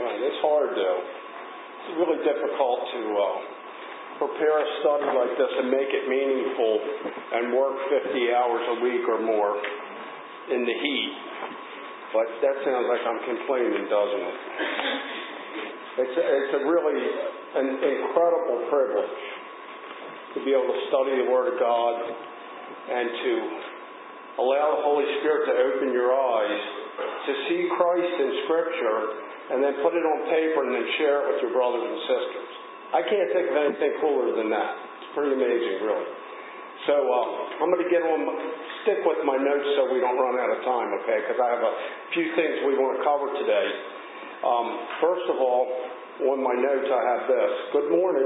It's hard, though. It's really difficult to prepare a study like this and make it meaningful and work 50 hours a week or more in the heat. But that sounds like I'm complaining, doesn't it? It's a really an incredible privilege to be able to study the Word of God and to allow the Holy Spirit to open your eyes to see Christ in Scripture and then put it on paper and then share it with your brothers and sisters. I can't think of anything cooler than that. It's pretty amazing, really. So I'm going to stick with my notes so we don't run out of time, okay? Because I have a few things we want to cover today. First of all, on my notes I have this. Good morning.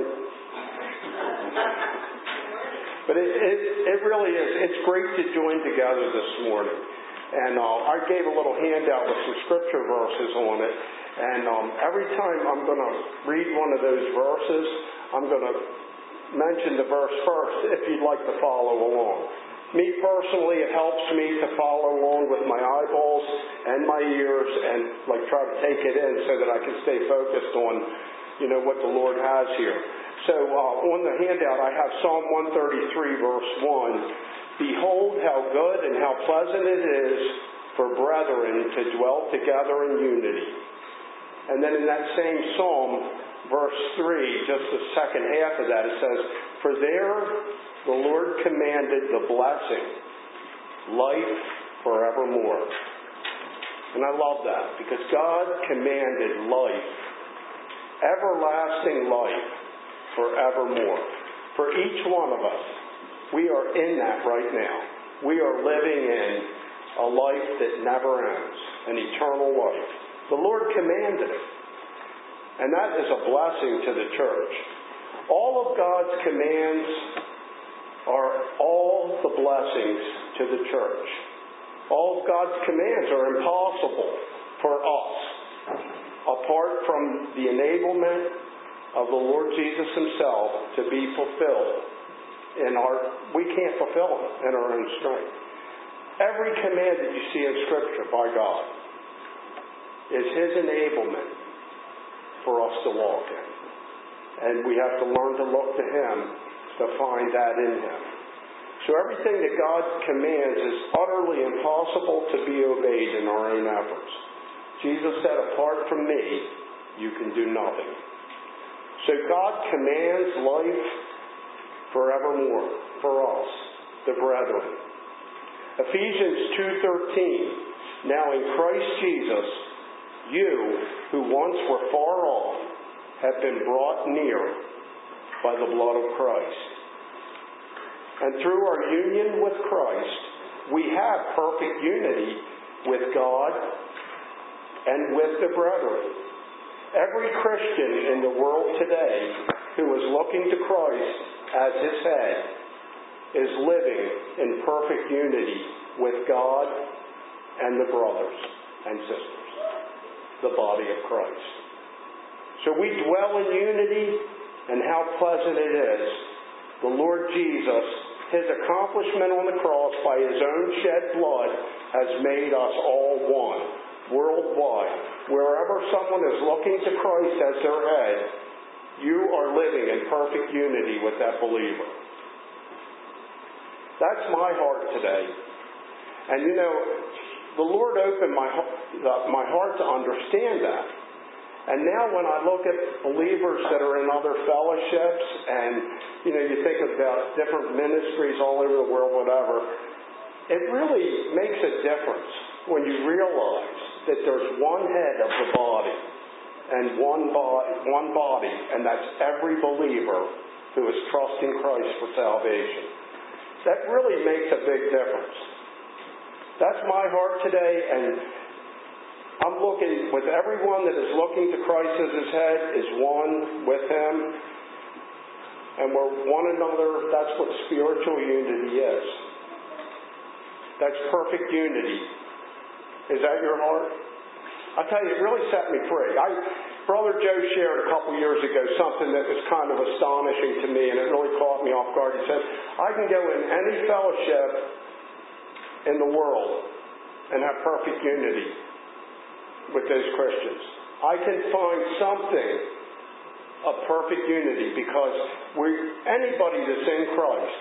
But it really is. It's great to join together this morning. And I gave a little handout with some scripture verses on it. And every time I'm going to read one of those verses, I'm going to mention the verse first if you'd like to follow along. Me personally, it helps me to follow along with my eyeballs and my ears and try to take it in so that I can stay focused on, what the Lord has here. So on the handout, I have Psalm 133, verse 1. Behold how good and how pleasant it is for brethren to dwell together in unity. And then in that same psalm, verse 3, just the second half of that, it says, For there the Lord commanded the blessing, life forevermore. And I love that, because God commanded life, everlasting life, forevermore. For each one of us, we are in that right now. We are living in a life that never ends, an eternal life. The Lord commanded it. And that is a blessing to the church. All of God's commands are all the blessings to the church. All of God's commands are impossible for us apart from the enablement of the Lord Jesus Himself to be fulfilled. We can't fulfill them in our own strength. Every command that you see in Scripture by God is His enablement for us to walk in. And we have to learn to look to Him to find that in Him. So everything that God commands is utterly impossible to be obeyed in our own efforts. Jesus said, apart from me, you can do nothing. So God commands life forevermore for us, the brethren. Ephesians 2:13, Now in Christ Jesus, you who once were far off have been brought near by the blood of Christ. And through our union with Christ, we have perfect unity with God and with the brethren. Every Christian in the world today who is looking to Christ as his head is living in perfect unity with God and the brothers and sisters, the body of Christ. So we dwell in unity, and how pleasant it is. The Lord Jesus, His accomplishment on the cross by His own shed blood has made us all one, worldwide. Wherever someone is looking to Christ as their head, you are living in perfect unity with that believer. That's my heart today. And the Lord opened my heart to understand that. And now when I look at believers that are in other fellowships and, you think about different ministries all over the world, whatever, it really makes a difference when you realize that there's one head of the body and one body, and that's every believer who is trusting Christ for salvation. That really makes a big difference. That's my heart today, and I'm looking with everyone that is looking to Christ as his head is one with Him, and we're one another. That's what spiritual unity is. That's perfect unity. Is that your heart? I tell you, it really set me free. Brother Joe shared a couple years ago something that was kind of astonishing to me, and it really caught me off guard. He said, I can go in any fellowship in the world and have perfect unity with those Christians. I can find something of perfect unity, because anybody that's in Christ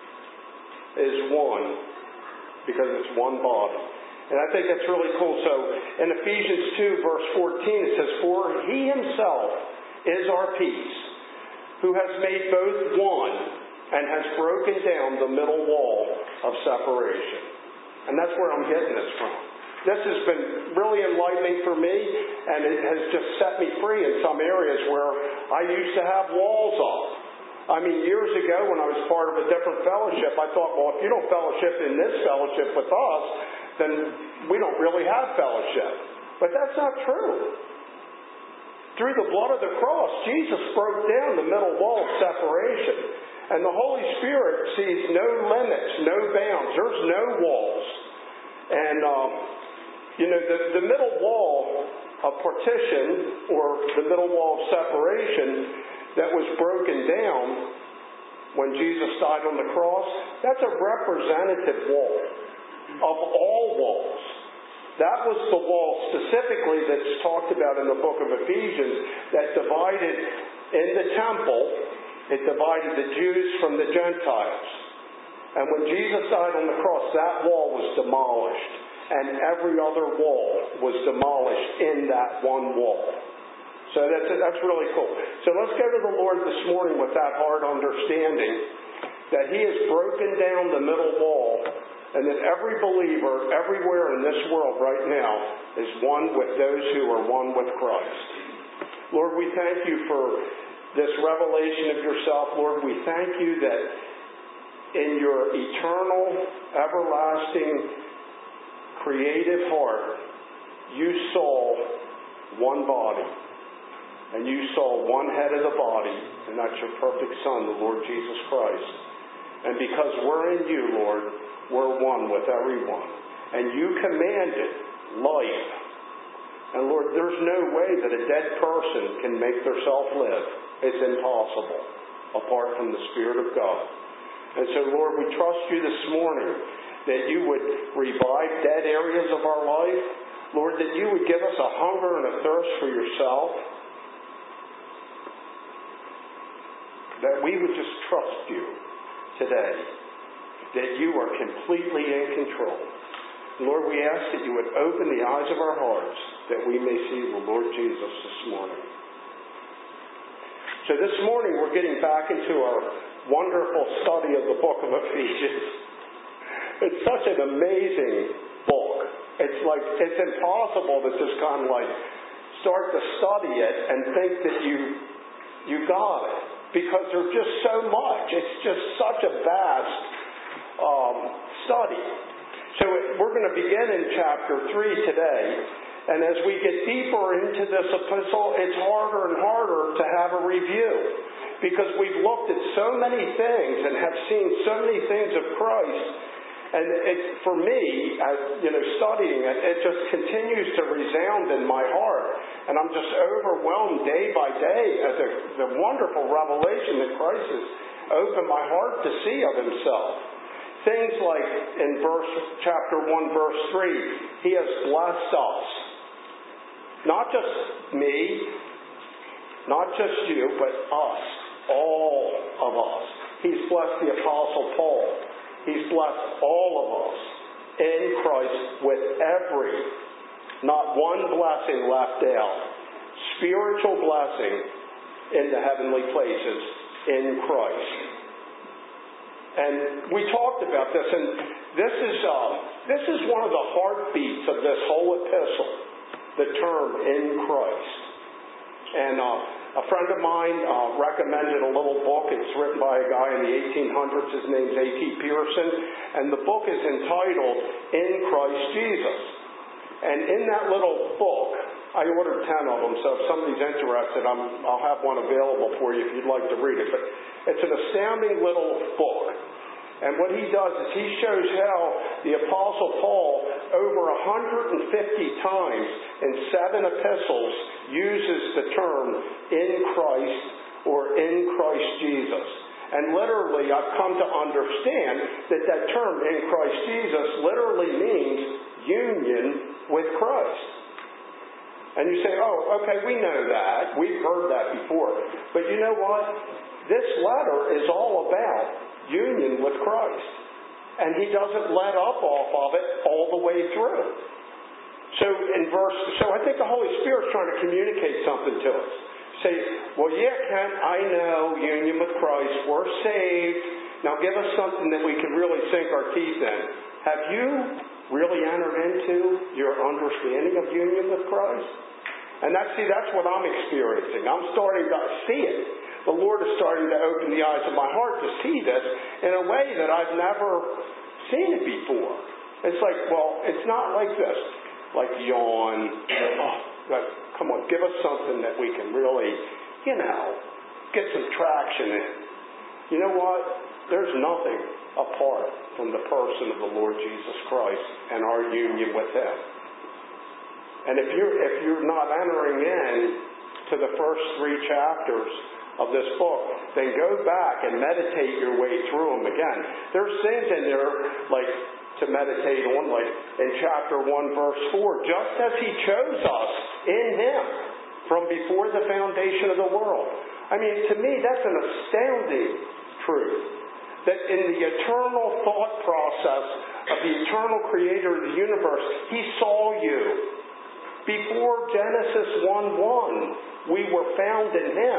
is one, because it's one body. And I think that's really cool. So in Ephesians 2, verse 14, it says, "For he himself is our peace, who has made both one and has broken down the middle wall of separation." And that's where I'm getting this from. This has been really enlightening for me, and it has just set me free in some areas where I used to have walls up. I mean, years ago when I was part of a different fellowship, I thought, well, if you don't fellowship in this fellowship with us, then we don't really have fellowship. But that's not true. Through the blood of the cross, Jesus broke down the middle wall of separation. And the Holy Spirit sees no limits, no bounds. There's no walls. And, the middle wall of partition, or the middle wall of separation that was broken down when Jesus died on the cross, that's a representative wall of all walls. That was the wall specifically that's talked about in the book of Ephesians that divided in the temple. It divided the Jews from the Gentiles. And when Jesus died on the cross, that wall was demolished. And every other wall was demolished in that one wall. So that's really cool. So let's go to the Lord this morning with that hard understanding that He has broken down the middle wall, and that every believer everywhere in this world right now is one with those who are one with Christ. Lord, we thank you for this revelation of yourself. Lord, we thank you that in your eternal, everlasting, creative heart, you saw one body, and you saw one head of the body, and that's your perfect Son, the Lord Jesus Christ. And because we're in you, Lord, we're one with everyone. And you commanded life. And Lord, there's no way that a dead person can make themselves live. It's impossible apart from the Spirit of God. And so, Lord, we trust you this morning that you would revive dead areas of our life. Lord, that you would give us a hunger and a thirst for yourself. That we would just trust you today. That you are completely in control. Lord, we ask that you would open the eyes of our hearts that we may see the Lord Jesus this morning. So this morning we're getting back into our wonderful study of the book of Ephesians. It's such an amazing book. It's impossible to just kind of start to study it and think that you got it. Because there's just so much. It's just such a vast study. So we're going to begin in chapter 3 today. And as we get deeper into this epistle, it's harder and harder to have a review. Because we've looked at so many things and have seen so many things of Christ. And for me, studying it, it just continues to resound in my heart. And I'm just overwhelmed day by day at the wonderful revelation that Christ has opened my heart to see of himself. Things like in chapter 1, verse 3, he has blessed us. Not just me, not just you, but us. All of us. He's blessed the Apostle Paul. He's blessed all of us in Christ with not one blessing left out. Spiritual blessing in the heavenly places in Christ. And we talked about this, and this is one of the heartbeats of this whole epistle, the term "in Christ." And a friend of mine recommended a little book. It's written by a guy in the 1800s. His name's A.T. Pierson. And the book is entitled "In Christ Jesus." And in that little book, I ordered 10 of them, so if somebody's interested, I'll have one available for you if you'd like to read it. But it's an astounding little book. And what he does is he shows how the Apostle Paul, over 150 times in 7 epistles, uses the term "in Christ" or "in Christ Jesus." And literally, I've come to understand that term "in Christ Jesus" literally means union with Christ. And you say, oh, okay, we know that. We've heard that before. But you know what? This letter is all about union with Christ. And he doesn't let up off of it all the way through. So I think the Holy Spirit's trying to communicate something to us. Say, well, yeah, Ken, I know union with Christ. We're saved. Now give us something that we can really sink our teeth in. Have you really entered into your understanding of union with Christ? And that's what I'm experiencing. I'm starting to see it. The Lord is starting to open the eyes of my heart to see this in a way that I've never seen it before. It's like, well, it's not like this. Like yawn. Come on, give us something that we can really, get some traction in. You know what? There's nothing apart from the person of the Lord Jesus Christ and our union with Him. And if you're not entering in to the first 3 chapters of this book, then go back and meditate your way through them again. There's things in there like to meditate on, like in chapter 1, verse 4, just as He chose us in Him from before the foundation of the world. I mean, to me, that's an astounding truth. That in the eternal thought process of the eternal Creator of the universe, He saw you. Before Genesis 1:1, we were found in Him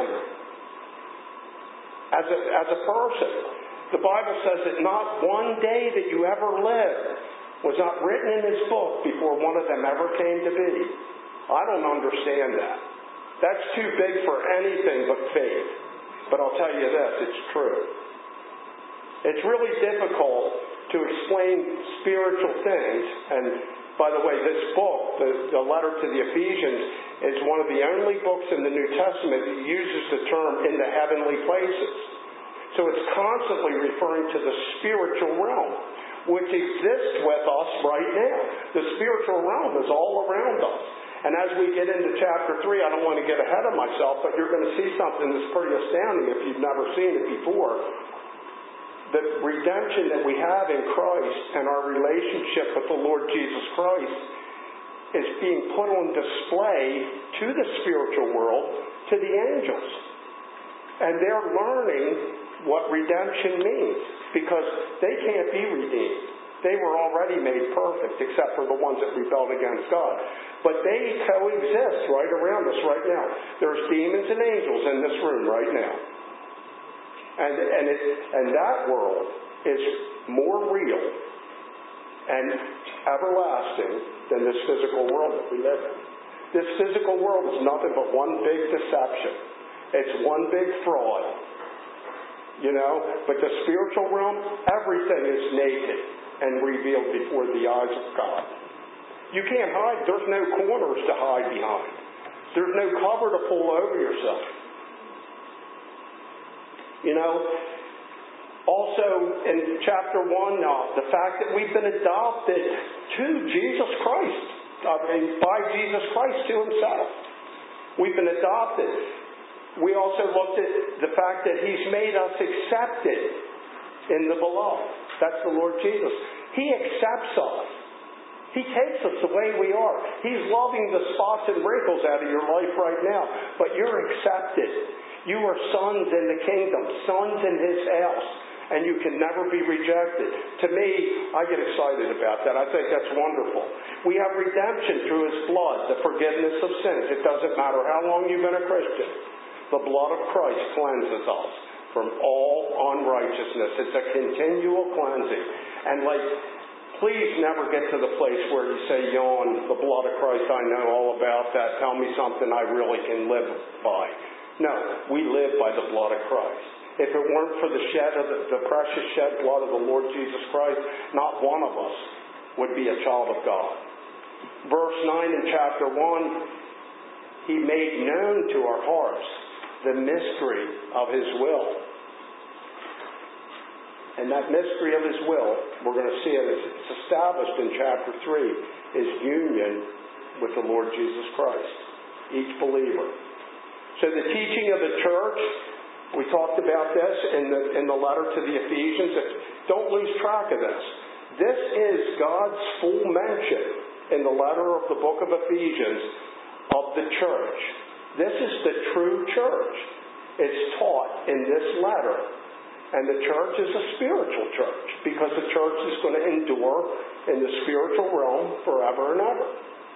as a person. The Bible says that not one day that you ever lived was not written in His book before one of them ever came to be. I don't understand that. That's too big for anything but faith. But I'll tell you this, it's true. It's really difficult to explain spiritual things. And by the way, this book, the letter to the Ephesians, is one of the only books in the New Testament that uses the term in the heavenly places. So it's constantly referring to the spiritual realm, which exists with us right now. The spiritual realm is all around us. And as we get into chapter 3, I don't want to get ahead of myself, but you're going to see something that's pretty astounding if you've never seen it before. The redemption that we have in Christ and our relationship with the Lord Jesus Christ is being put on display to the spiritual world, to the angels. And they're learning what redemption means, because they can't be redeemed. They were already made perfect, except for the ones that rebelled against God. But they coexist right around us right now. There's demons and angels in this room right now. And that world is more real and everlasting than this physical world that we live in. This physical world is nothing but one big deception. It's one big fraud. But the spiritual realm, everything is naked and revealed before the eyes of God. You can't hide. There's no corners to hide behind. There's no cover to pull over yourself. Also in chapter 1, the fact that we've been adopted to Jesus Christ, by Jesus Christ to Himself. We've been adopted. We also looked at the fact that He's made us accepted in the beloved. That's the Lord Jesus. He accepts us. He takes us the way we are. He's loving the spots and wrinkles out of your life right now. But you're accepted. You are sons in the kingdom, sons in His house, and you can never be rejected. To me, I get excited about that. I think that's wonderful. We have redemption through His blood, the forgiveness of sins. It doesn't matter how long you've been a Christian. The blood of Christ cleanses us from all unrighteousness. It's a continual cleansing. And please never get to the place where you say, yawn, the blood of Christ, I know all about that. Tell me something I really can live by. No, we live by the blood of Christ. If it weren't for the precious shed blood of the Lord Jesus Christ, not one of us would be a child of God. Verse 9 in chapter 1, He made known to our hearts the mystery of His will. And that mystery of His will, we're going to see it as it's established in chapter 3, is union with the Lord Jesus Christ, each believer. So the teaching of the church, we talked about this in the letter to the Ephesians. Don't lose track of this. This is God's full mention in the letter of the book of Ephesians of the church. This is the true church. It's taught in this letter. And the church is a spiritual church because the church is going to endure in the spiritual realm forever and ever.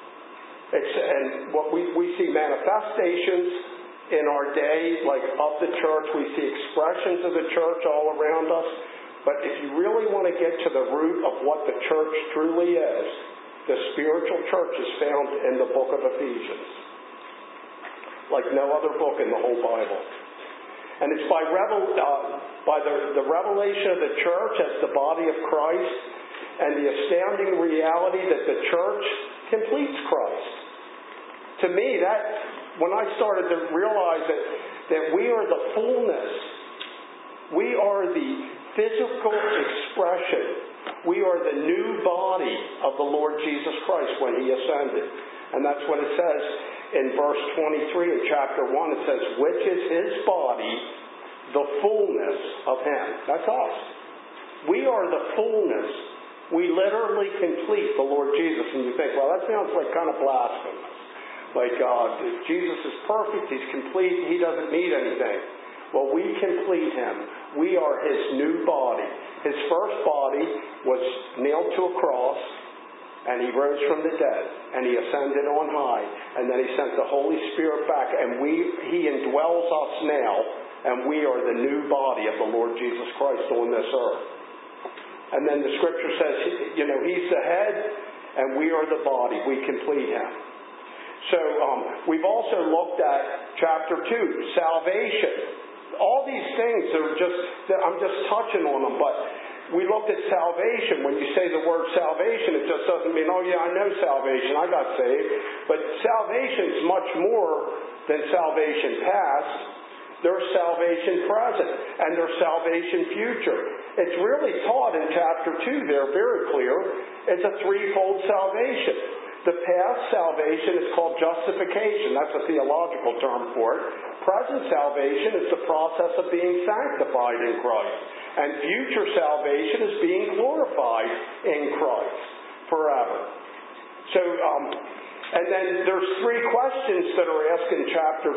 And what we see manifestations in our day, like of the church. We see expressions of the church all around us. But if you really want to get to the root of what the church truly is, the spiritual church is found in the book of Ephesians, like no other book in the whole Bible. And it's by the revelation of the church as the body of Christ and the astounding reality that the church completes Christ. To me, when I started to realize that we are the fullness, we are the physical expression, we are the new body of the Lord Jesus Christ when He ascended. And that's what it says in verse 23 in chapter 1. It says, which is His body, the fullness of Him. That's us. We are the fullness. We literally complete the Lord Jesus. And you think, well, that sounds like kind of blasphemous. Like, if Jesus is perfect, He's complete, He doesn't need anything. Well, we complete Him. We are His new body. His first body was nailed to a cross, and He rose from the dead, and He ascended on high, and then He sent the Holy Spirit back, and He indwells us now, and we are the new body of the Lord Jesus Christ on this earth. And then the Scripture says, He's the head, and we are the body. We complete Him. So we've also looked at chapter 2, salvation. All these things I'm just touching on them, but we looked at salvation. When you say the word salvation, it just doesn't mean, oh yeah, I know salvation, I got saved. But salvation is much more than salvation past. There's salvation present, and there's salvation future. It's really taught in chapter 2 there, very clear. It's a threefold salvation. The past salvation is called justification. That's a theological term for it. Present salvation is the process of being sanctified in Christ. And future salvation is being glorified in Christ forever. So, and then there's three questions that are asked in chapter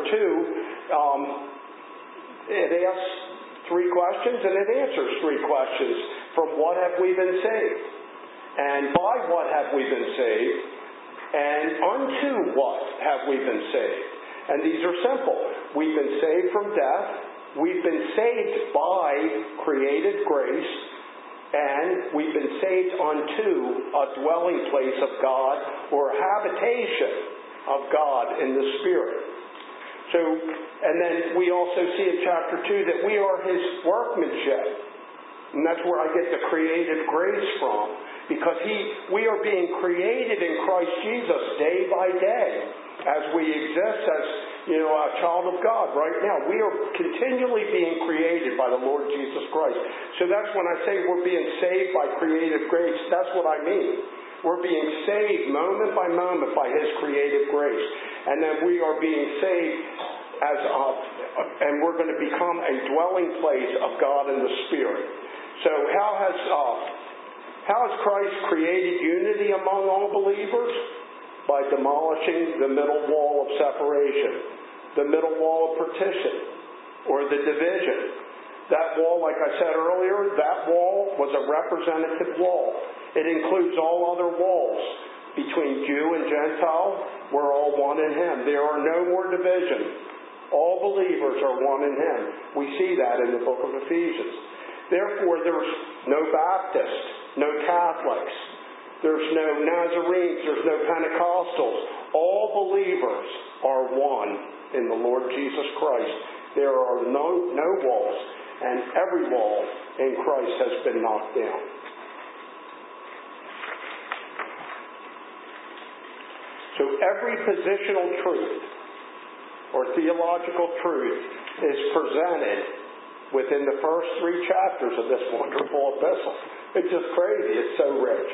2. It asks three questions and it answers three questions. From what have we been saved? And by what have we been saved? And unto what have we been saved? And these are simple. We've been saved from death. We've been saved by created grace. And we've been saved unto a dwelling place of God, or a habitation of God in the Spirit. So, and then we also see in chapter 2 that we are His workmanship. And that's where I get the creative grace from. Because we are being created in Christ Jesus day by day as we exist as, a child of God right now. We are continually being created by the Lord Jesus Christ. So that's when I say we're being saved by creative grace. That's what I mean. We're being saved moment by moment by His creative grace. And then we are being saved and we're going to become a dwelling place of God in the Spirit. So how has Christ created unity among all believers? By demolishing the middle wall of separation, the middle wall of partition, or the division. That wall, like I said earlier, that wall was a representative wall. It includes all other walls. Between Jew and Gentile, we're all one in Him. There are no more divisions. All believers are one in Him. We see that in the book of Ephesians. Therefore, there's no Baptists, no Catholics, there's no Nazarenes, there's no Pentecostals. All believers are one in the Lord Jesus Christ. There are no walls, and every wall in Christ has been knocked down. So every positional truth or theological truth is presented within the first three chapters of this wonderful epistle. It's just crazy. It's so rich.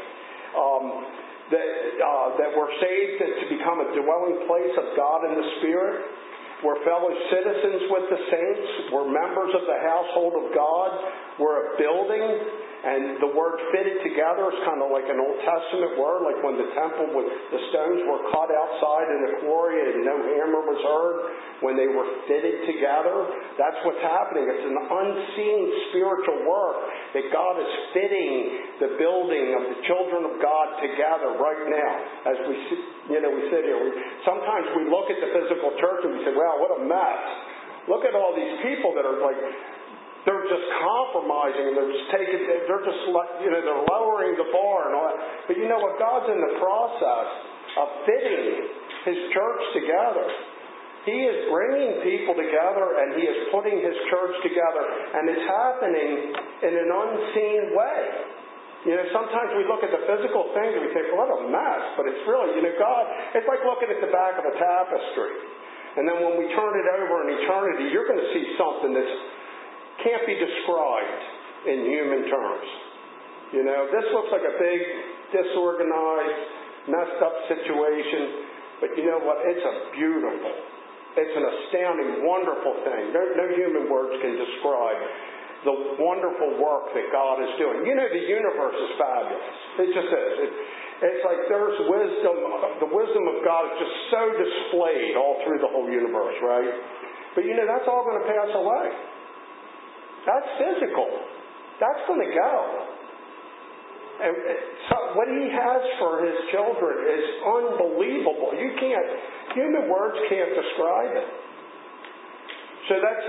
That we're saved to become a dwelling place of God in the Spirit. We're fellow citizens with the saints. We're members of the household of God. We're a building And the word fitted together is kind of like an Old Testament word, like when the temple, the stones were cut outside in the quarry and no hammer was heard, when they were fitted together. That's what's happening. It's an unseen spiritual work that God is fitting the building of the children of God together right now. As we sit here. Sometimes we look at the physical church and we say, wow, what a mess. Look at all these people that are like, they're just compromising and they're lowering the bar and all that. But you know what? God's in the process of fitting His church together. He is bringing people together and He is putting His church together, and it's happening in an unseen way. Sometimes we look at the physical things and we think, well, what a mess. But it's really, God, it's like looking at the back of a tapestry. And then when we turn it over in eternity, you're going to see something that can't be described in human terms. This looks like a big, disorganized, messed up situation. But you know what? It's it's an astounding, wonderful thing. No human words can describe the wonderful work that God is doing. The universe is fabulous. It just is. It's like there's wisdom. The wisdom of God is just so displayed all through the whole universe, right? But that's all going to pass away. That's physical. That's going to go. And so what He has for His children is unbelievable. Human words can't describe it. So that's,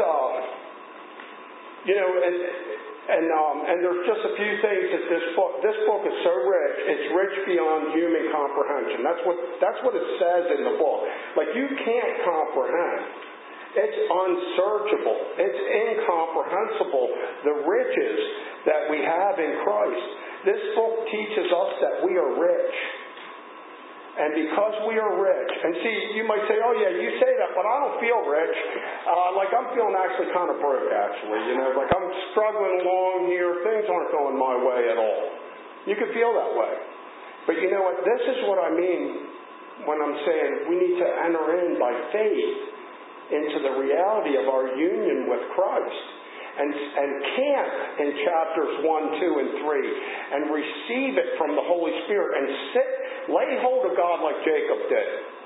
and there's just a few things that this book is so rich. It's rich beyond human comprehension. That's what it says in the book. Like, you can't comprehend. It's unsearchable. It's incomprehensible, the riches that we have in Christ. This book teaches us that we are rich. And because we are rich, and see, you might say, oh yeah, you say that, but I don't feel rich. I'm feeling actually kind of broke, actually. Like I'm struggling along here. Things aren't going my way at all. You can feel that way. But you know what? This is what I mean when I'm saying we need to enter in by faith into the reality of our union with Christ, and camp in chapters 1, 2, and 3, and receive it from the Holy Spirit, and lay hold of God like Jacob did,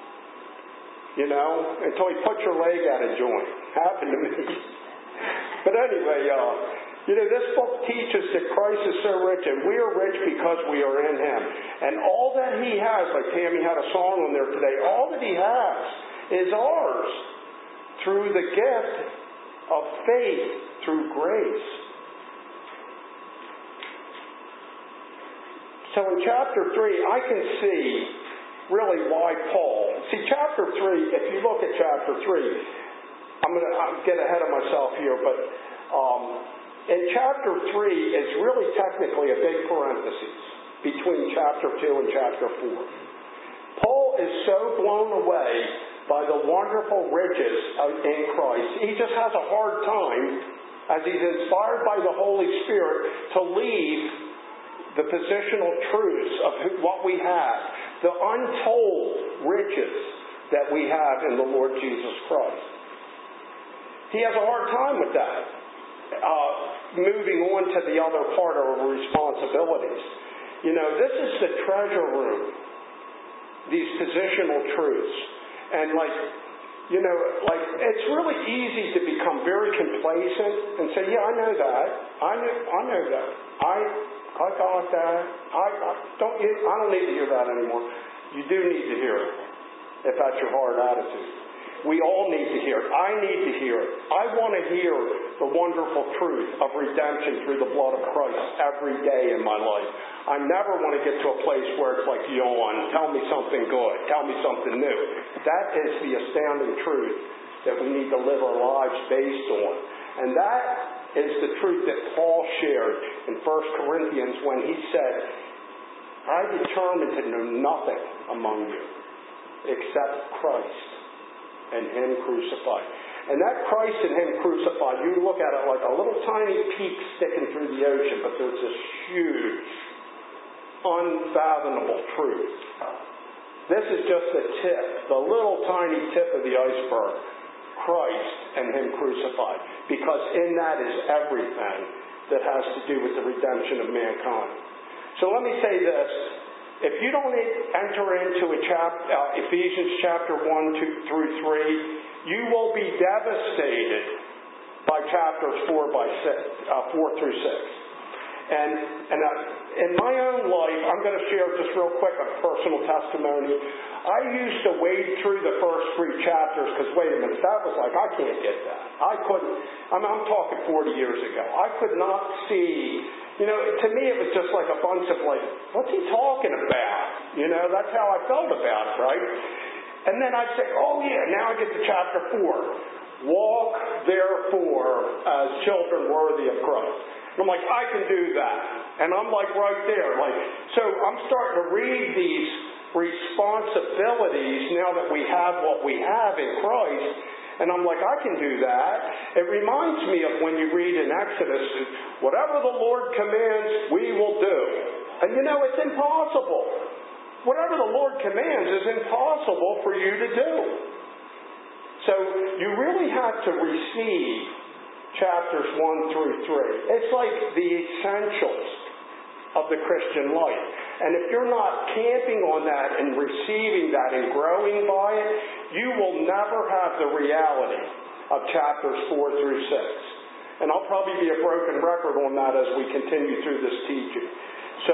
until He put your leg out of joint. Happened to me. But anyway, this book teaches that Christ is so rich, and we are rich because we are in Him, and all that He has, like Tammy had a song on there today, all that He has is ours through the gift of faith, through grace. So in chapter 3, I can see really why Paul... See, chapter 3, if you look at chapter 3, I'm going to get ahead of myself here, but in chapter 3 is really technically a big parenthesis between chapter 2 and chapter 4. Paul is so blown away by the wonderful riches in Christ. He just has a hard time, as he's inspired by the Holy Spirit, to leave the positional truths of what we have, the untold riches that we have in the Lord Jesus Christ. He has a hard time with that, moving on to the other part of our responsibilities. This is the treasure room, these positional truths. And it's really easy to become very complacent and say, yeah, I know that. I know that. I got that. I don't need to hear that anymore. You do need to hear it, if that's your hard attitude. We all need to hear it. I need to hear it. I want to hear the wonderful truth of redemption through the blood of Christ every day in my life. I never want to get to a place where it's like, yawn, tell me something good, tell me something new. That is the astounding truth that we need to live our lives based on. And that is the truth that Paul shared in 1 Corinthians when he said, I determined to know nothing among you except Christ and Him crucified. And that Christ and Him crucified, you look at it like a little tiny peak sticking through the ocean, but there's this huge, unfathomable truth. This is just the tip, the little tiny tip of the iceberg. Christ and Him crucified. Because in that is everything that has to do with the redemption of mankind. So let me say this. If you don't enter into Ephesians chapter 1 through 3, you will be devastated by chapters 4 through 6. And in my own life, I'm going to share just real quick a personal testimony. I used to wade through the first 3 chapters because, wait a minute, that was like, I can't get that. I couldn't, I'm talking 40 years ago. I could not see, to me it was just like a bunch of like, what's he talking about? That's how I felt about it, right? And then I'd say, oh yeah, now I get to chapter 4. Walk, therefore, as children worthy of Christ. And I'm like, I can do that. And I'm like right there. So I'm starting to read these responsibilities now that we have what we have in Christ. And I'm like, I can do that. It reminds me of when you read in Exodus, whatever the Lord commands, we will do. And it's impossible. Whatever the Lord commands is impossible for you to do. So you really have to receive chapters 1 through 3. It's like the essentials of the Christian life. And if you're not camping on that and receiving that and growing by it, you will never have the reality of chapters 4 through 6. And I'll probably be a broken record on that as we continue through this teaching. So,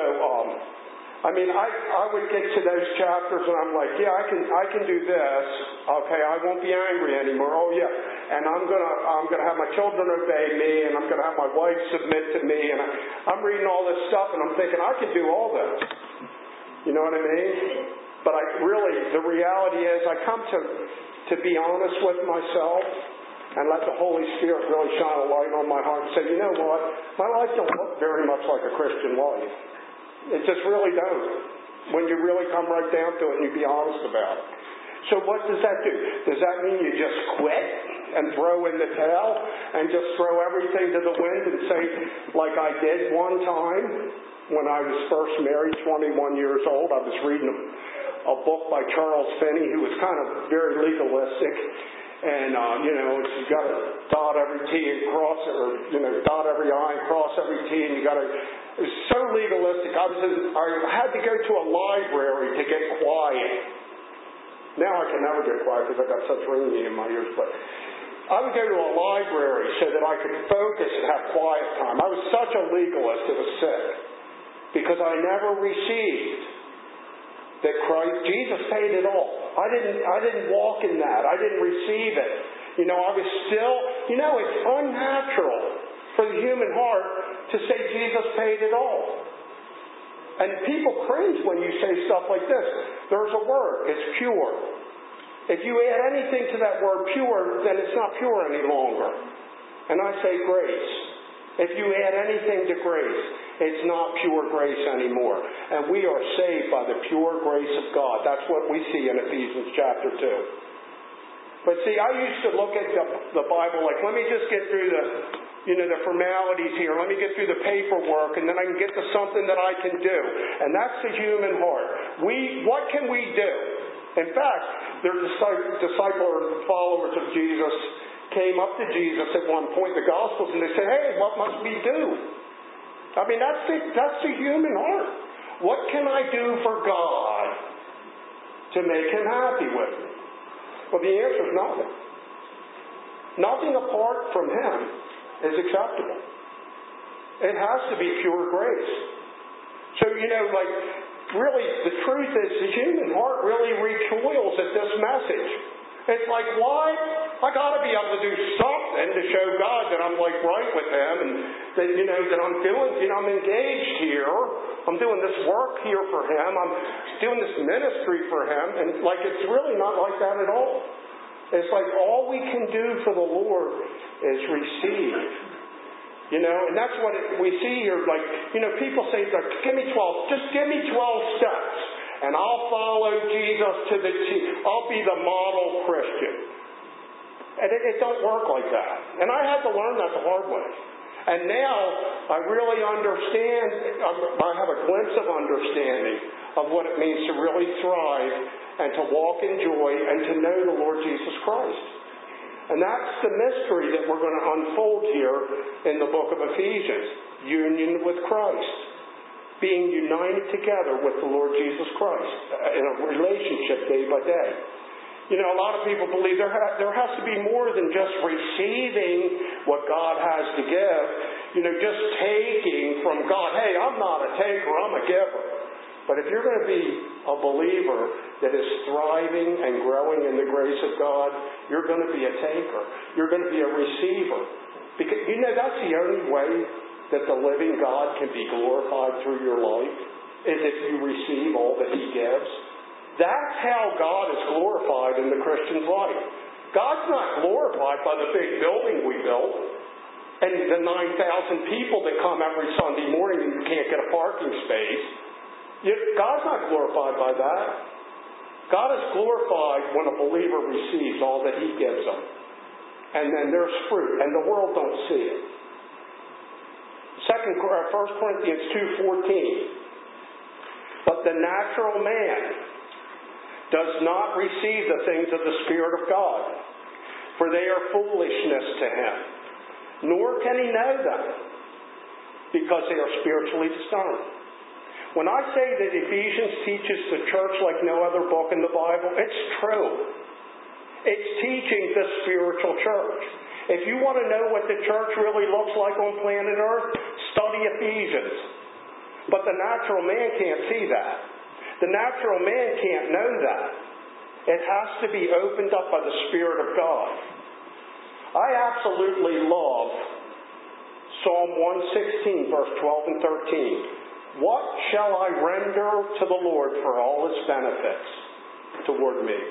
I would get to those chapters and I'm like, yeah, I can do this. Okay, I won't be angry anymore. Oh yeah, and I'm gonna have my children obey me, and I'm gonna have my wife submit to me, and I'm reading all this stuff, and I'm thinking I can do all this. You know what I mean? But the reality is, I come to be honest with myself and let the Holy Spirit really shine a light on my heart and say, you know what? My life don't look very much like a Christian life. It just really don't. When you really come right down to it and you be honest about it. So what does that do? Does that mean you just quit and throw in the towel and just throw everything to the wind and say, like I did one time when I was first married, 21 years old, I was reading a book by Charles Finney who was kind of very legalistic. And, you got to dot every T and cross it, or, dot every I and cross every T, and you got to, it was so legalistic. I had to go to a library to get quiet. Now I can never get quiet because I've got such ringing in my ears, but I would go to a library so that I could focus and have quiet time. I was such a legalist, it was sick, because I never received that Jesus paid it all. I didn't walk in that. I didn't receive it. I was still, it's unnatural for the human heart to say Jesus paid it all. And people cringe when you say stuff like this. There's a word. It's pure. If you add anything to that word pure, then it's not pure any longer. And I say grace. If you add anything to grace, it's not pure grace anymore. And we are saved by the pure grace of God. That's what we see in Ephesians chapter 2. But see, I used to look at the Bible like, let me just get through the formalities here. Let me get through the paperwork, and then I can get to something that I can do. And that's the human heart. What can we do? In fact, their disciple or followers of Jesus came up to Jesus at one point in the Gospels, and they said, hey, what must we do? That's the human heart. What can I do for God to make Him happy with me? Well, the answer is nothing. Nothing apart from Him is acceptable. It has to be pure grace. So, really, the truth is the human heart really recoils at this message. It's like, why? I got to be able to do something to show God that I'm right with Him, and that that I'm doing. I'm engaged here. I'm doing this work here for Him. I'm doing this ministry for Him, and it's really not like that at all. It's like all we can do for the Lord is receive. And that's what we see here. People say, give me 12. Just give me 12 steps. And I'll follow Jesus to the T. I'll be the model Christian. And it don't work like that. And I had to learn that the hard way. And now I really understand, I have a glimpse of understanding of what it means to really thrive and to walk in joy and to know the Lord Jesus Christ. And that's the mystery that we're going to unfold here in the book of Ephesians. Union with Christ. Being united together with the Lord Jesus Christ in a relationship day by day. You know, a lot of people believe there has to be more than just receiving what God has to give. You know, just taking from God. Hey, I'm not a taker, I'm a giver. But if you're going to be a believer that is thriving and growing in the grace of God, you're going to be a taker. You're going to be a receiver. Because, you know, that's the only way that the living God can be glorified through your life, is if you receive all that He gives. That's how God is glorified in the Christian's life. God's not glorified by the big building we built and the 9,000 people that come every Sunday morning and you can't get a parking space. God's not glorified by that. God is glorified when a believer receives all that He gives them. And then there's fruit, and the world don't see it. 1 Corinthians 2:14. But the natural man does not receive the things of the Spirit of God, for they are foolishness to him. Nor can he know them, because they are spiritually discerned. When I say that Ephesians teaches the church like no other book in the Bible, it's true. It's teaching the spiritual church. If you want to know what the church really looks like on planet Earth, study Ephesians. But the natural man can't see that. The natural man can't know that. It has to be opened up by the Spirit of God. I absolutely love Psalm 116, verse 12 and 13. What shall I render to the Lord for all His benefits toward me?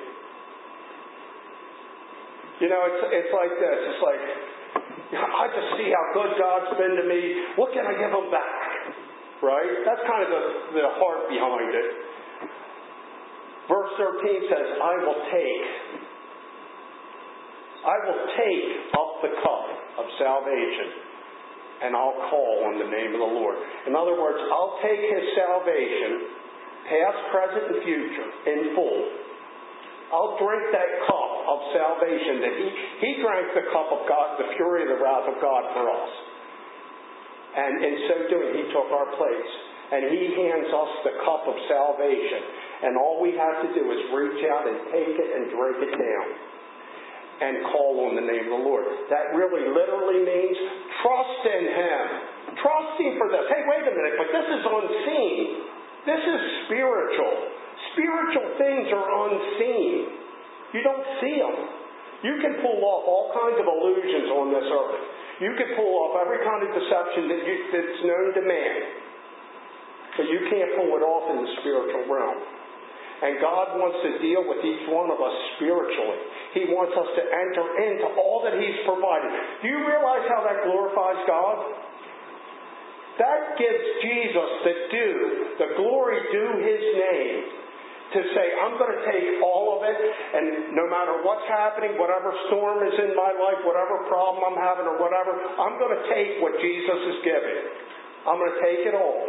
You know, it's like this. It's like, I just see how good God's been to me. What can I give Him back? Right? That's kind of the heart behind it. Verse 13 says, I will take up the cup of salvation, and I'll call on the name of the Lord. In other words, I'll take His salvation, past, present, and future, in full. I'll drink that cup of salvation that He drank the cup of God, the fury of the wrath of God for us. And in so doing, He took our place. And He hands us the cup of salvation. And all we have to do is reach out and take it and drink it down. And call on the name of the Lord. That really literally means trust in Him. Trust Him for this. Hey, wait a minute, but this is unseen. This is spiritual. Spiritual things are unseen. You don't see them. You can pull off all kinds of illusions on this earth. You can pull off every kind of deception that's known to man. But you can't pull it off in the spiritual realm. And God wants to deal with each one of us spiritually. He wants us to enter into all that He's provided. Do you realize how that glorifies God? That gives Jesus the glory due His name. To say, I'm going to take all of it, and no matter what's happening, whatever storm is in my life, whatever problem I'm having or whatever, I'm going to take what Jesus is giving. I'm going to take it all.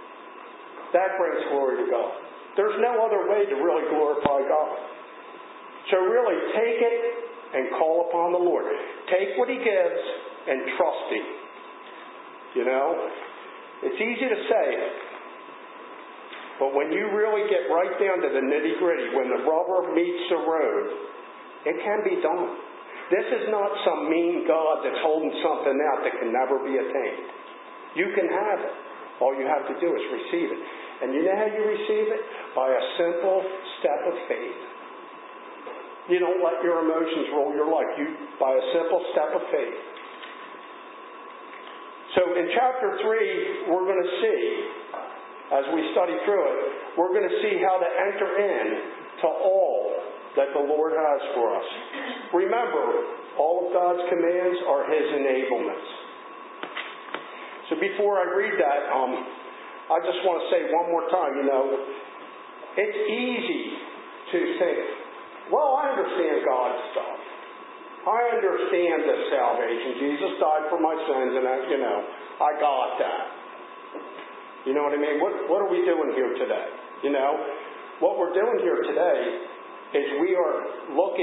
That brings glory to God. There's no other way to really glorify God. So really, take it and call upon the Lord. Take what He gives and trust Him. You know? It's easy to say it. But when you really get right down to the nitty-gritty, when the rubber meets the road, it can be done. This is not some mean God that's holding something out that can never be attained. You can have it. All you have to do is receive it. And you know how you receive it? By a simple step of faith. You don't let your emotions rule your life. By a simple step of faith. So in chapter 3, we're going to see, as we study through it, we're going to see how to enter in to all that the Lord has for us. Remember, all of God's commands are His enablements. So before I read that, I just want to say one more time, it's easy to think, well, I understand God's stuff. I understand this salvation. Jesus died for my sins, and I got that. You know what I mean? What are we doing here today? What we're doing here today is we are looking to the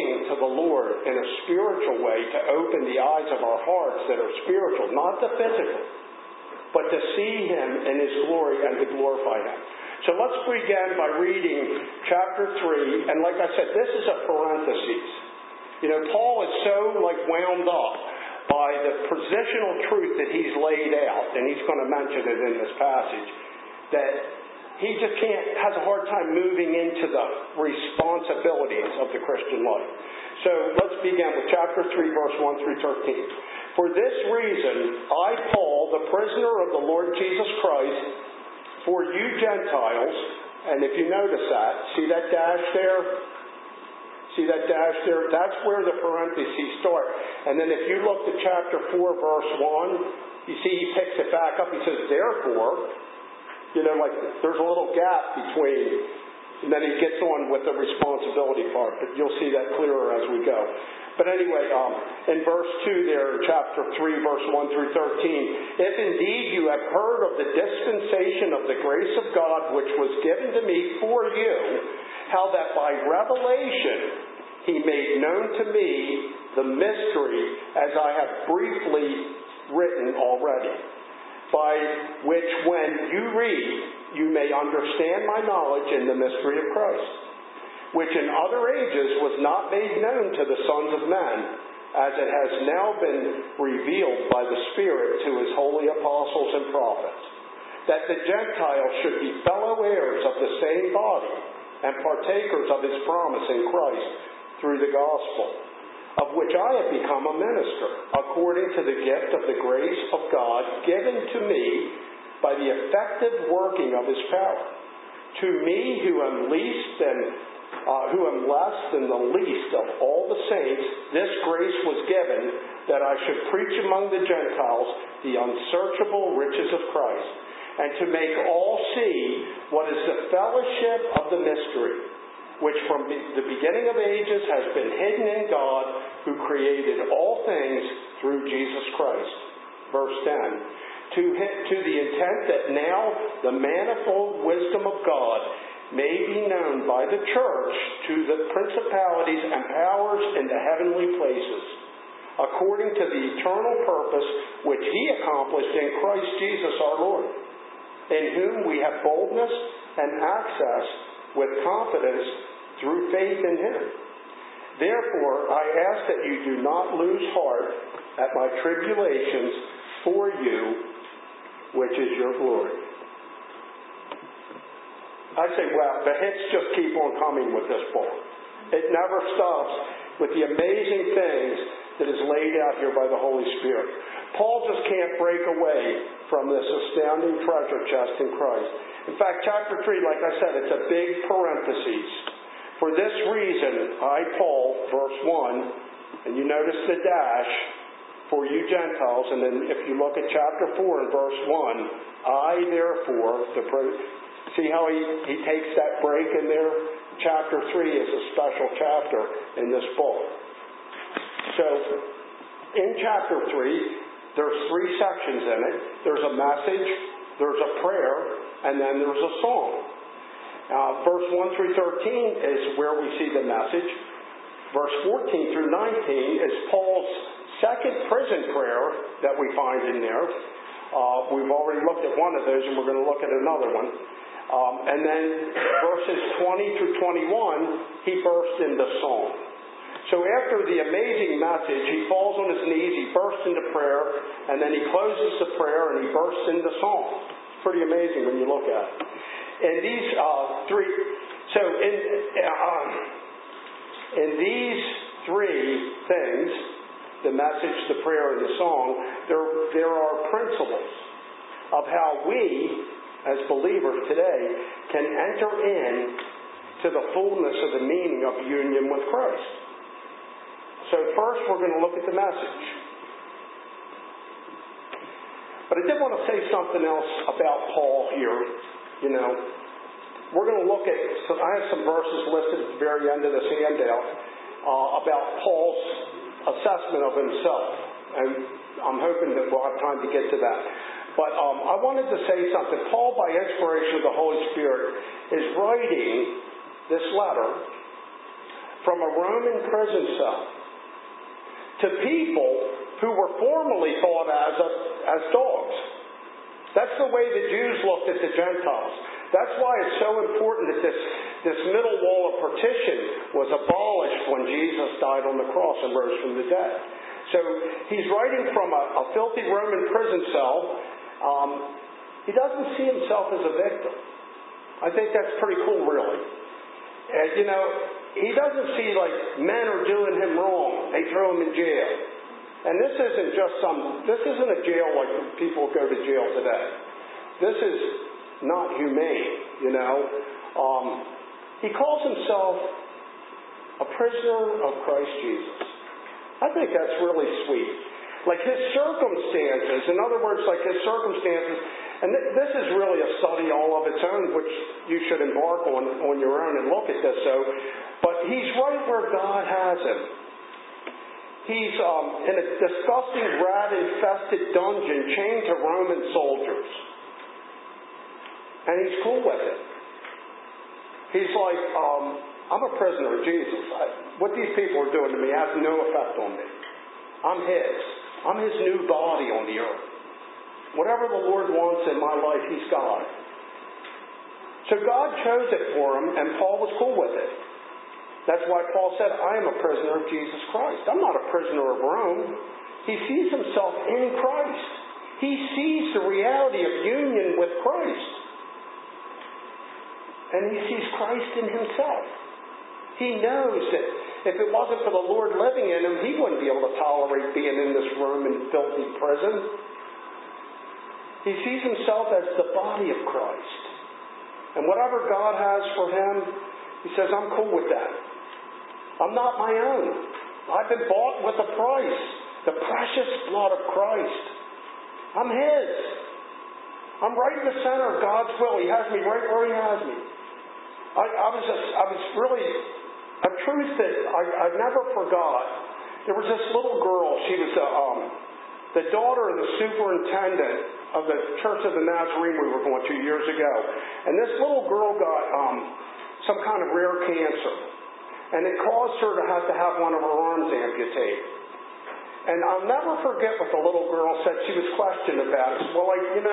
the Lord in a spiritual way to open the eyes of our hearts that are spiritual, not the physical, but to see Him in His glory and to glorify Him. So let's begin by reading chapter 3. And like I said, this is a parenthesis. Paul is so wound up by the positional truth that he's laid out, and he's going to mention it in this passage, that he just has a hard time moving into the responsibilities of the Christian life. So let's begin with chapter 3, verse 1 through 13. For this reason, I, Paul, the prisoner of the Lord Jesus Christ, for you Gentiles, and if you notice that, see that dash there? See that dash there? That's where the parentheses start. And then if you look to chapter 4, verse 1, you see he picks it back up. He says, therefore, there's a little gap between, and then he gets on with the responsibility part. But you'll see that clearer as we go. But anyway, in verse 2 there, chapter 3, verse 1 through 13, if indeed you have heard of the dispensation of the grace of God which was given to me for you, how that by revelation He made known to me the mystery, as I have briefly written already, by which when you read, you may understand my knowledge in the mystery of Christ, which in other ages was not made known to the sons of men, as it has now been revealed by the Spirit to His holy apostles and prophets, that the Gentiles should be fellow heirs of the same body, and partakers of His promise in Christ through the gospel, of which I have become a minister, according to the gift of the grace of God given to me by the effective working of His power. To me, who am less than the least of all the saints, this grace was given that I should preach among the Gentiles the unsearchable riches of Christ, and to make all see what is the fellowship of the mystery, which from the beginning of ages has been hidden in God, who created all things through Jesus Christ. Verse 10, to the intent that now the manifold wisdom of God may be known by the church to the principalities and powers in the heavenly places, according to the eternal purpose which He accomplished in Christ Jesus our Lord, in whom we have boldness and access with confidence through faith in Him. Therefore, I ask that you do not lose heart at my tribulations for you, which is your glory. I say, well, the hits just keep on coming with this book. It never stops with the amazing things that is laid out here by the Holy Spirit. Paul just can't break away from this astounding treasure chest in Christ. In fact, chapter 3, like I said, it's a big parenthesis. For this reason, I, Paul, verse 1, and you notice the dash, for you Gentiles, and then if you look at chapter 4 and verse 1, I therefore, see how he takes that break in there? Chapter 3 is a special chapter in this book. So, in chapter 3, there's 3 sections in it. There's a message, there's a prayer, and then there's a song. Verse 1 through 13 is where we see the message. Verse 14 through 19 is Paul's second prison prayer that we find in there. We've already looked at one of those, and we're going to look at another one. And then verses 20 through 21, he bursts into song. So after the amazing message, he falls on his knees, he bursts into prayer, and then he closes the prayer and he bursts into song. It's pretty amazing when you look at it. And these in these 3 things, the message, the prayer, and the song, there are principles of how we, as believers today, can enter in to the fullness of the meaning of union with Christ. So first we're going to look at the message. But I did want to say something else about Paul here. We're going to look at, I have some verses listed at the very end of this handout about Paul's assessment of himself. And I'm hoping that we'll have time to get to that. But I wanted to say something. Paul, by inspiration of the Holy Spirit, is writing this letter from a Roman prison cell to people who were formerly thought as dogs. That's the way the Jews looked at the Gentiles. That's why it's so important that this middle wall of partition was abolished when Jesus died on the cross and rose from the dead. So he's writing from a filthy Roman prison cell. He doesn't see himself as a victim. I think that's pretty cool, really. He doesn't see like men are doing him wrong. They throw him in jail. And this isn't a jail like people go to jail today. This is not humane, He calls himself a prisoner of Christ Jesus. I think that's really sweet. Like his circumstances, in other words, and this is really a study all of its own, which you should embark on your own and look at this. But he's right where God has him. He's in a disgusting, rat-infested dungeon chained to Roman soldiers. And he's cool with it. He's like, I'm a prisoner of Jesus. What these people are doing to me has no effect on me. I'm his. I'm his new body on the earth. Whatever the Lord wants in my life, he's God. So God chose it for him, and Paul was cool with it. That's why Paul said, I am a prisoner of Jesus Christ. I'm not a prisoner of Rome. He sees himself in Christ. He sees the reality of union with Christ. And he sees Christ in himself. He knows that if it wasn't for the Lord living in him, he wouldn't be able to tolerate being in this Roman filthy prison. He sees himself as the body of Christ. And whatever God has for him, he says, I'm cool with that. I'm not my own. I've been bought with a price. The precious blood of Christ. I'm his. I'm right in the center of God's will. He has me right where he has me. I was really a truth that I never forgot. There was this little girl. She was the daughter of the superintendent of the Church of the Nazarene we were going to years ago. And this little girl got some kind of rare cancer. And it caused her to have one of her arms amputated. And I'll never forget what the little girl said. She was questioned about it. Well,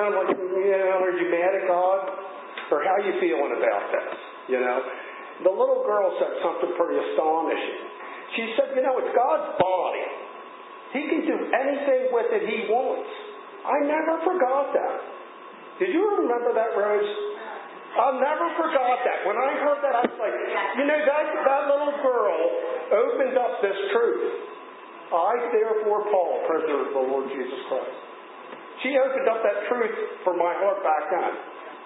are you mad at God? Or how are you feeling about this? The little girl said something pretty astonishing. She said, it's God's body. He can do anything with it he wants. I never forgot that. Did you remember that, Rose? I never forgot that. When I heard that, I was like, that little girl opened up this truth. I, therefore, Paul, prisoner of the Lord Jesus Christ. She opened up that truth for my heart back then.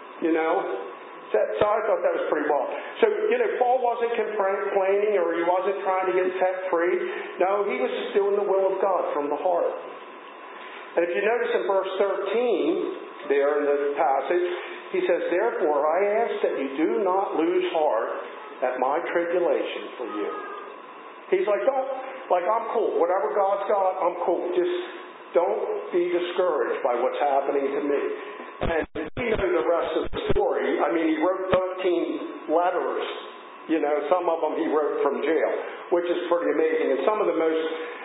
So I thought that was pretty well. So, Paul wasn't complaining or he wasn't trying to get set free. No, he was just doing the will of God from the heart. And if you notice in verse 13, there in the passage, he says, therefore, I ask that you do not lose heart at my tribulation for you. He's like, I'm cool. Whatever God's got, I'm cool. Just don't be discouraged by what's happening to me. And you know the rest of the story. I mean, he wrote 13 letters. Some of them he wrote from jail, which is pretty amazing. And some of the most,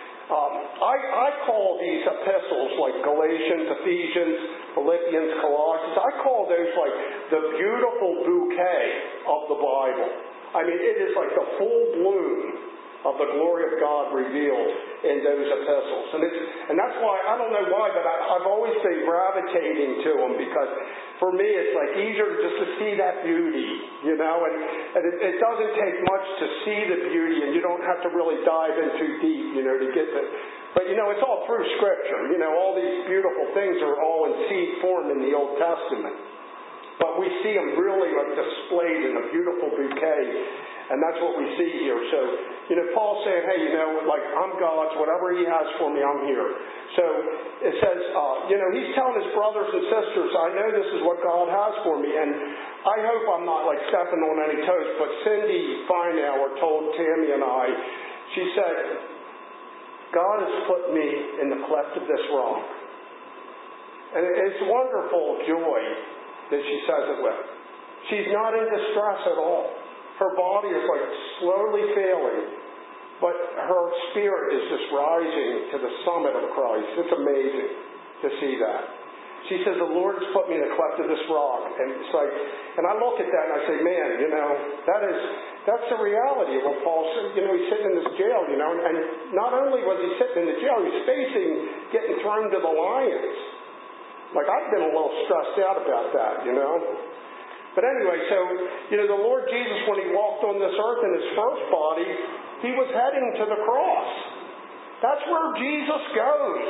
I call these epistles like Galatians, Ephesians, Philippians, Colossians, I call those like the beautiful bouquet of the Bible. I mean, it is like the full bloom of the glory of God revealed in those epistles. And that's why, I don't know why, but I've always been gravitating to them because for me it's like easier just to see that beauty, and it doesn't take much to see the beauty and you don't have to really dive in too deep, to get the... But it's all through Scripture. All these beautiful things are all in seed form in the Old Testament. But we see them really displayed in a beautiful bouquet. And that's what we see here. So, Paul's saying, hey, I'm God's. Whatever he has for me, I'm here. So, it says, he's telling his brothers and sisters, I know this is what God has for me. And I hope I'm not stepping on any toes. But Cindy Feinauer told Tammy and I, she said, God has put me in the cleft of this rock. And it's wonderful joy that she says it with. She's not in distress at all. Her body is like slowly failing, but her spirit is just rising to the summit of Christ. It's amazing to see that. She says, the Lord has put me in the cleft of this rock. And it's like, and I look at that and I say, man, that's the reality of what Paul said. He's sitting in this jail, and not only was he sitting in the jail, he's facing getting thrown to the lions. Like, I've been a little stressed out about that, But anyway, so, the Lord Jesus, when he walked on this earth in his first body, he was heading to the cross. That's where Jesus goes.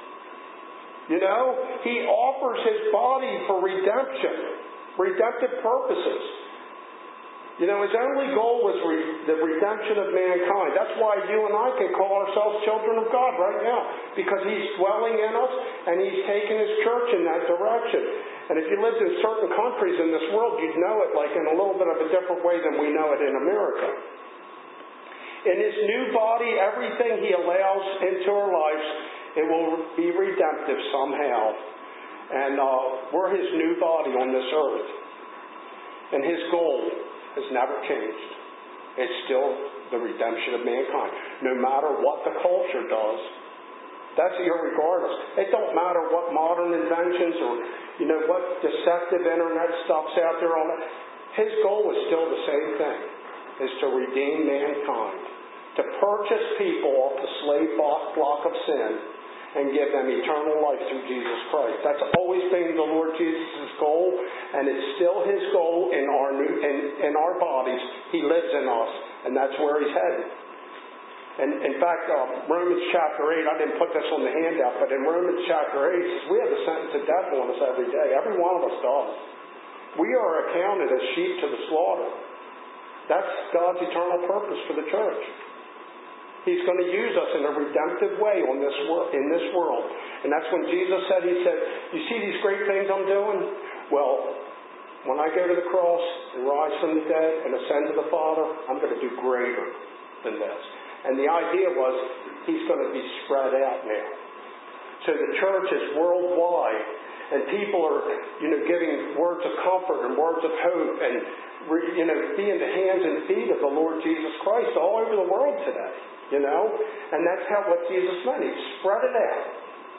He offers his body for redemptive purposes. His only goal was the redemption of mankind. That's why you and I can call ourselves children of God right now, because he's dwelling in us and he's taking his church in that direction. And if you lived in certain countries in this world, you'd know it like in a little bit of a different way than we know it in America. In his new body, everything he allows into our lives, it will be redemptive somehow. And we're his new body on this earth. And his goal has never changed. It's still the redemption of mankind. No matter what the culture does, that's irregardless. It don't matter what modern inventions or, what deceptive internet stuff's out there on it. His goal is still the same thing, is to redeem mankind, to purchase people off the slave block of sin and give them eternal life through Jesus Christ. That's always been the Lord Jesus' goal, and it's still his goal in our bodies. He lives in us, and that's where he's headed. And in fact, Romans chapter 8, I didn't put this on the handout, but in Romans chapter 8, it says we have the sentence of death on us every day. Every one of us does. We are accounted as sheep to the slaughter. That's God's eternal purpose for the church. He's going to use us in a redemptive way in this world. And that's when Jesus said, you see these great things I'm doing? Well, when I go to the cross and rise from the dead and ascend to the Father, I'm going to do greater than this. And the idea was he's going to be spread out now. So the church is worldwide, and people are, giving words of comfort and words of hope and, being the hands and feet of the Lord Jesus Christ all over the world today. And that's what Jesus meant. He spread it out.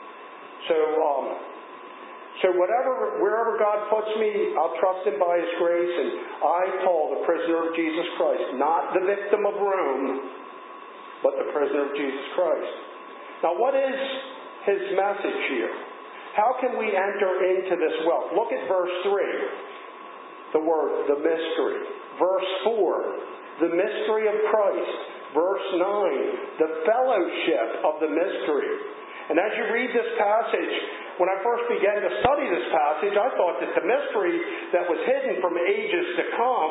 So wherever God puts me, I'll trust him by his grace. And I, Paul, the prisoner of Jesus Christ, not the victim of Rome, but the prisoner of Jesus Christ. Now, what is his message here? How can we enter into this wealth? Look at verse 3. The word, the mystery. Verse 4, the mystery of Christ. Verse 9, the fellowship of the mystery. And as you read this passage, when I first began to study this passage, I thought that the mystery that was hidden from ages to come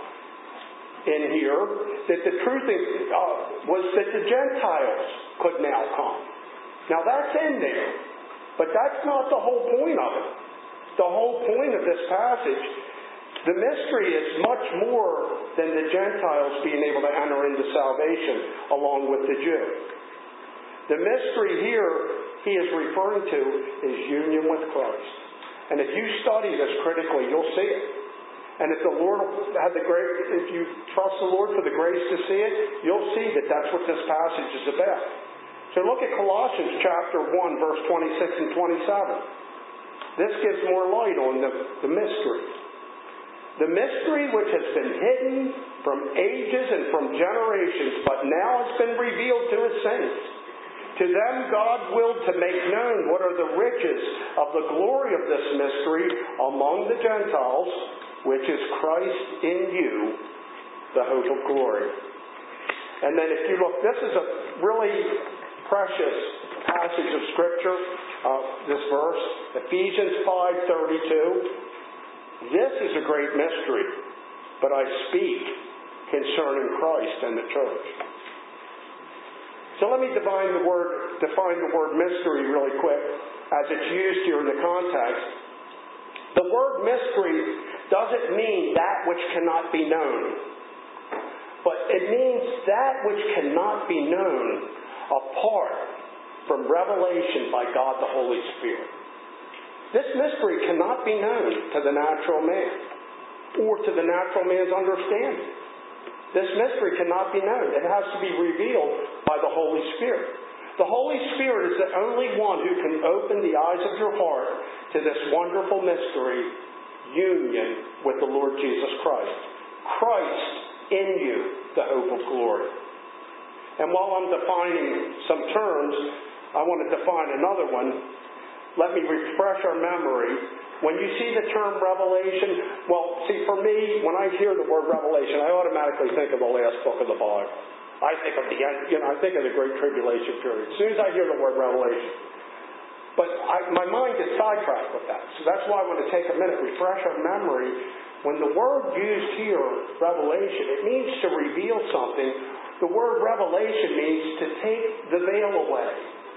in here, that the truth was that the Gentiles could now come. Now that's in there, but that's not the whole point of it. The whole point of this passage, the mystery is much more than the Gentiles being able to enter into salvation along with the Jew. The mystery here he is referring to is union with Christ. And if you study this critically, you'll see it. And if the Lord had if you trust the Lord for the grace to see it, you'll see that that's what this passage is about. So look at Colossians chapter 1, verse 26 and 27. This gives more light on the mystery. The mystery which has been hidden from ages and from generations, but now has been revealed to his saints. To them God willed to make known what are the riches of the glory of this mystery among the Gentiles, which is Christ in you, the hope of glory. And then if you look, this is a really precious passage of Scripture, this verse, Ephesians 5:32. This is a great mystery, but I speak concerning Christ and the church. So let me define the word mystery really quick as it's used here in the context. The word mystery doesn't mean that which cannot be known, but it means that which cannot be known apart from revelation by God the Holy Spirit. This mystery cannot be known to the natural man or to the natural man's understanding. This mystery cannot be known. It has to be revealed by the Holy Spirit. The Holy Spirit is the only one who can open the eyes of your heart to this wonderful mystery, union with the Lord Jesus Christ. Christ in you, the hope of glory. And while I'm defining some terms, I want to define another one. Let me refresh our memory. When you see the term revelation, well, see, for me, when I hear the word revelation, I automatically think of the last book of the Bible. I think of the end, I think of the Great Tribulation period. As soon as I hear the word revelation. But my mind gets sidetracked with that. So that's why I want to take a minute, refresh our memory. When the word used here, revelation, it means to reveal something. The word revelation means to take the veil away.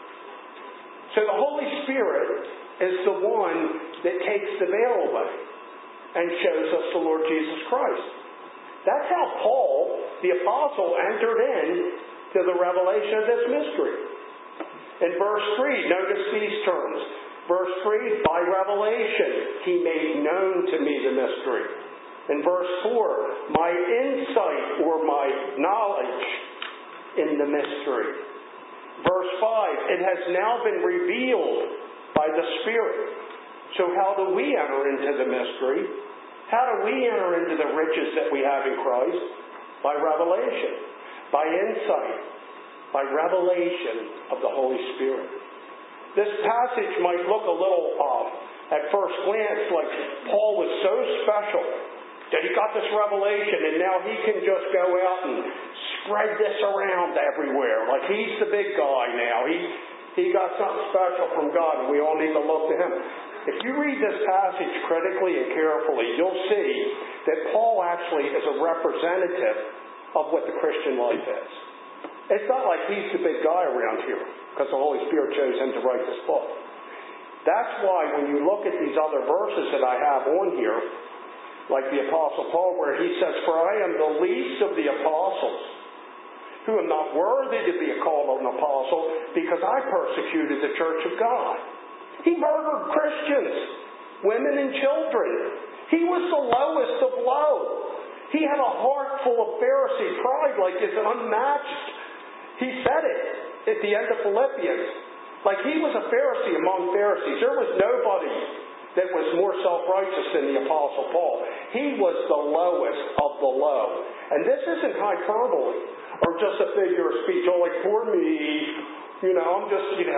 So the Holy Spirit is the one that takes the veil away and shows us the Lord Jesus Christ. That's how Paul, the apostle, entered into the revelation of this mystery. In verse 3, notice these terms. Verse 3, by revelation he made known to me the mystery. In verse 4, my insight or my knowledge in the mystery. Verse 5, it has now been revealed by the Spirit. So how do we enter into the mystery? How do we enter into the riches that we have in Christ? By revelation, by insight, by revelation of the Holy Spirit. This passage might look a little, at first glance, like Paul was so special that he got this revelation and now he can just go out and spread this around everywhere. Like he's the big guy now. He got something special from God and we all need to look to him. If you read this passage critically and carefully, you'll see that Paul actually is a representative of what the Christian life is. It's not like he's the big guy around here because the Holy Spirit chose him to write this book. That's why when you look at these other verses that I have on here, like the Apostle Paul, where he says, for I am the least of the apostles, who am not worthy to be called an apostle, because I persecuted the church of God. He murdered Christians, women and children. He was the lowest of low. He had a heart full of Pharisee pride like it's unmatched. He said it at the end of Philippians. Like he was a Pharisee among Pharisees. There was nobody that was more self-righteous than the Apostle Paul. He was the lowest of the low. And this isn't hyperbole or just a figure of speech. Oh, like, poor me. I'm just going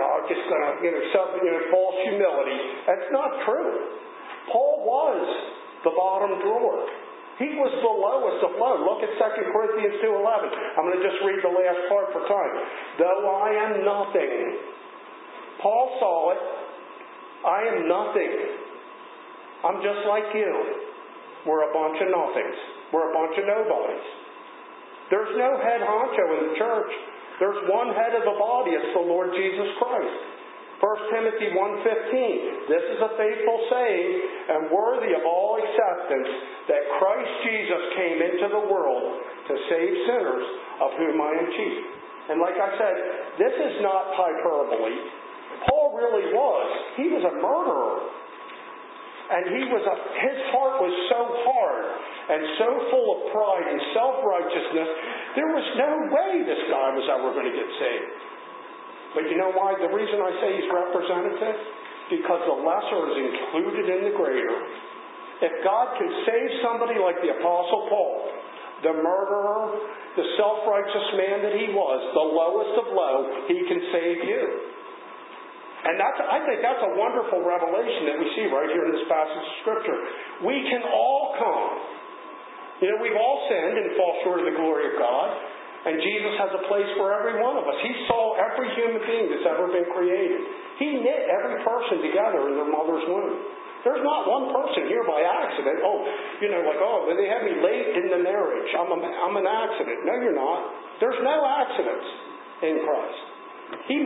to, false humility. That's not true. Paul was the bottom drawer. He was the lowest of low. Look at 2 Corinthians 2:11. I'm going to just read the last part for time. Though I am nothing. Paul saw it. I am nothing. I'm just like you. We're a bunch of nothings. We're a bunch of nobodies. There's no head honcho in the church. There's one head of the body. It's the Lord Jesus Christ. 1 Timothy 1:15. This is a faithful saying and worthy of all acceptance that Christ Jesus came into the world to save sinners, of whom I am chief. And like I said, this is not hyperbole. Paul really was. He was a murderer. And his heart was so hard and so full of pride and self-righteousness, there was no way this guy was ever going to get saved. But you know why? The reason I say he's representative? Because the lesser is included in the greater. If God can save somebody like the Apostle Paul, the murderer, the self-righteous man that he was, the lowest of low, he can save you. And I think that's a wonderful revelation that we see right here in this passage of Scripture. We can all come. We've all sinned and fall short of the glory of God. And Jesus has a place for every one of us. He saw every human being that's ever been created. He knit every person together in their mother's womb. There's not one person here by accident. They had me late in the marriage. I'm an accident. No, you're not. There's no accidents in Christ. He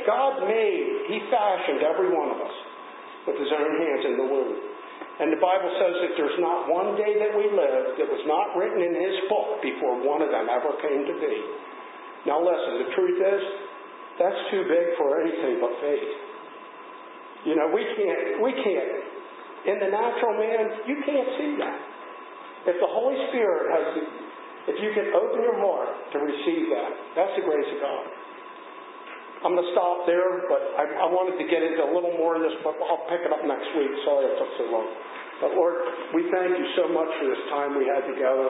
fashioned every one of us with his own hands in the womb. And the Bible says that there's not one day that we live that was not written in his book before one of them ever came to be. Now listen, the truth is, that's too big for anything but faith. We can't. In the natural man, you can't see that. If the Holy Spirit If you can open your heart to receive that, that's the grace of God. I'm going to stop there, but I wanted to get into a little more of this, but I'll pick it up next week. Sorry it took so long. But Lord, we thank you so much for this time we had together.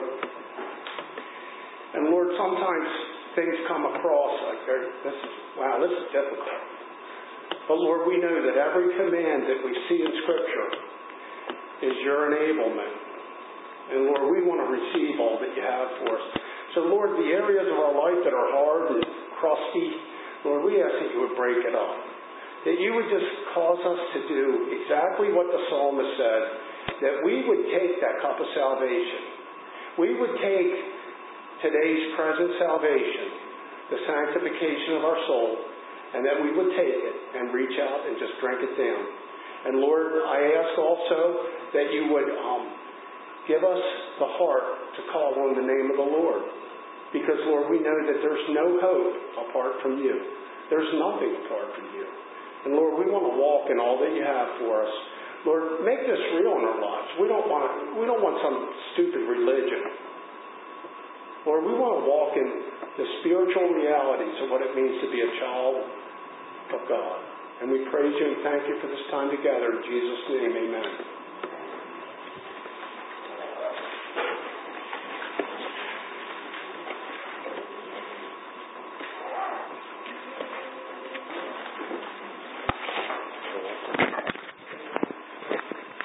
And Lord, sometimes things come across like this is difficult. But Lord, we know that every command that we see in Scripture is your enablement. And Lord, we want to receive all that you have for us. So Lord, the areas of our life that are hard and crusty, Lord, we ask that you would break it up. That you would just cause us to do exactly what the psalmist said. That we would take that cup of salvation. We would take today's present salvation, the sanctification of our soul, and that we would take it and reach out and just drink it down. And Lord, I ask also that you would give us the heart to call on the name of the Lord. Because, Lord, we know that there's no hope apart from you. There's nothing apart from you. And, Lord, we want to walk in all that you have for us. Lord, make this real in our lives. We don't want some stupid religion. Lord, we want to walk in the spiritual realities of what it means to be a child of God. And we praise you and thank you for this time together. In Jesus' name, amen.